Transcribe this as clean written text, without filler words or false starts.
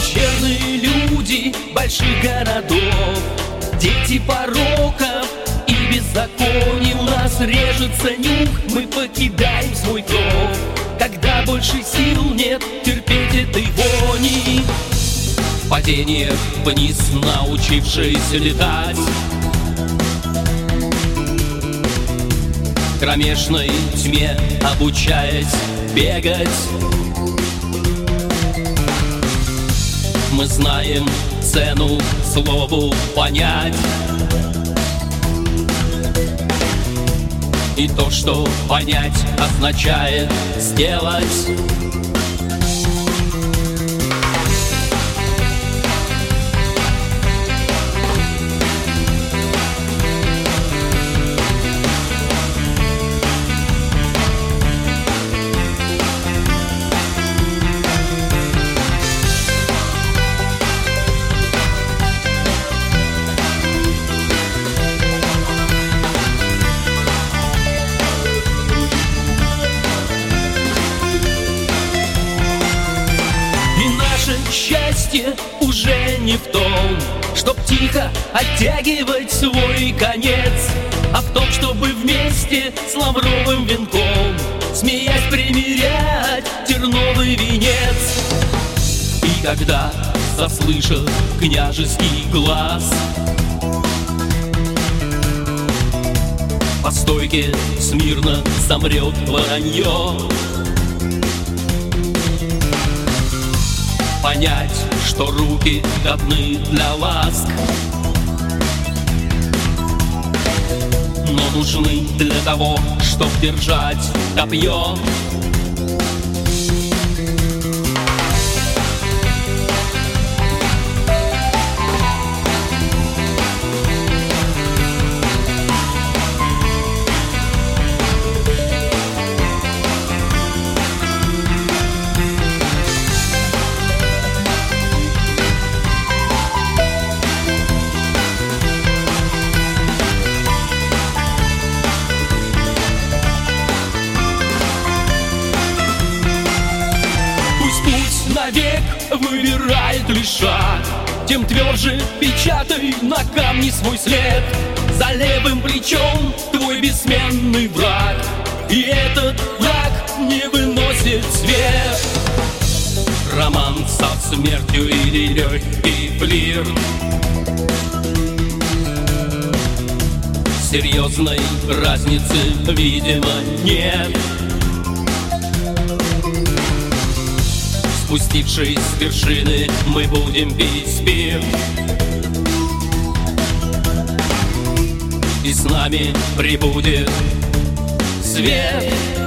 Пещерные люди больших городов, дети пороков и беззаконий. У нас режется нюх, мы покидаем свой кров, когда больше сил нет терпеть этой вони. В падениях вниз научившись летать, в кромешной тьме обучаясь бегать, мы знаем цену слову понять. И то, что понять означает сделать. Счастье уже не в том, чтоб тихо оттягивать свой конец, а в том, чтобы вместе с лавровым венком, смеясь, примерять терновый венец. И когда заслышат княжеский глаз, по стойке смирно замрет воронье. Понять, что руки годны для ласк, но нужны для того, чтоб держать копье. Навек выбирает лишь шаг, тем тверже печатай на камне свой след. За левым плечом твой бессменный враг, и этот враг не выносит свет. Роман со смертью или легкий флирт, серьезной разницы, видимо, нет. Спустившись с вершины, мы будем пить спирт, и с нами прибудет свет.